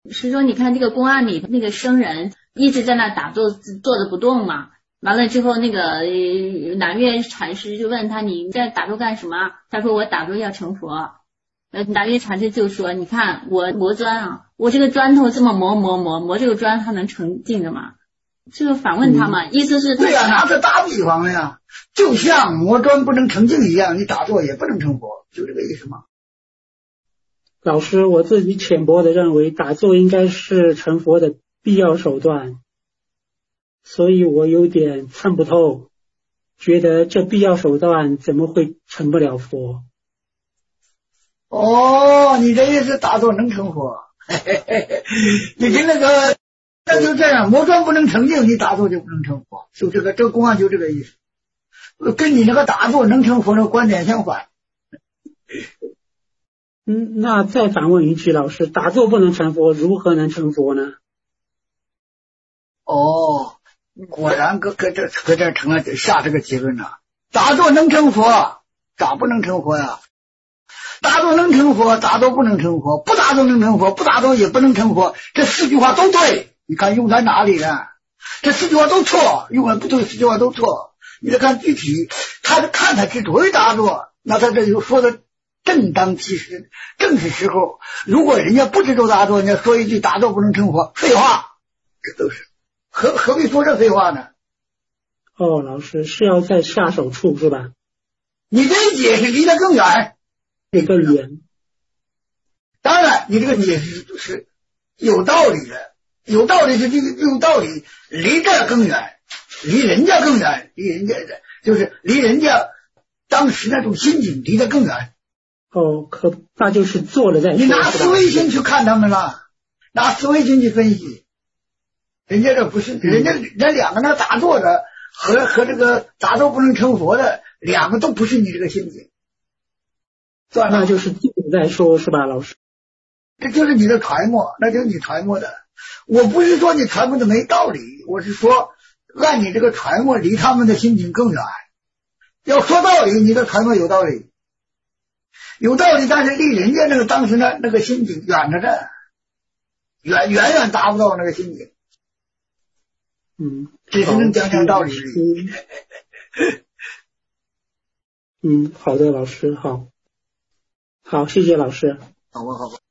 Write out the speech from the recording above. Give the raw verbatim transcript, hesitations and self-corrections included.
是说你看这个公案里那个僧人一直在那打坐坐着不动嘛，完了之后那个呃南岳禅师就问他你在打坐干什么？他说我打坐要成佛。呃南岳禅师就说你看我磨砖啊，我这个砖头这么磨磨磨磨这个砖它能成净的吗？这个反问他嘛、嗯、意思是对呀、啊，拿着打比方了呀，就像磨砖不能成净一样，你打坐也不能成佛，就这个意思嘛。 老师，我自己浅薄的认为打坐应该是成佛的必要手段，所以我有点参不透，觉得这必要手段怎么会成不了佛？ 哦，你这意思打坐能成佛？嘿嘿嘿，你听那个，那就这样，磨砖不能成净，你打坐就不能成佛，就这个这个公案就这个意思，跟你那个打坐能成佛的观点相反。 嗯，那再反问一句，老师，打坐不能成佛，如何能成佛呢？ 哦，果然搁搁这搁这成了下这个结论了。打坐能成佛，咋不能成佛呀？打坐能成佛，打坐不能成佛，不打坐能成佛，不打坐也不能成佛。这四句话都对，你看用在哪里呢？这四句话都错，用的不对，四句话都错。你得看具体，他看他之所以打坐，那他这就说的正当其时，正是时候。如果人家不知道打坐，人家说一句打坐不能成佛，废话，这都是何何必说这废话呢？ 哦，老师是要在下手处是吧？ 你这一解释离得更远， 离更远。 当然，你这个解释是有道理的，有道理是这个有道理，离这更远，离人家更远，离人家的就是离人家当时那种心境离得更远。 哦，可那就是做了再说。 你拿思维心去看他们了，拿思维心去分析，人家这不是，人家人家两个那打坐的和和这个打坐不能成佛的，两个都不是你这个心境。算了， 那就是做了再说是吧，老师？ 这就是你的揣摩，那就是你揣摩的。我不是说你揣摩的没道理，我是说按你这个揣摩离他们的心境更远。要说道理，你的揣摩有道理。有道理，但是离人家那个当时那那个心境远着呢，远远远达不到那个心境。 嗯， 只是能讲讲道理。 嗯，好的，老师，好，好，谢谢老师。 好吧，好吧。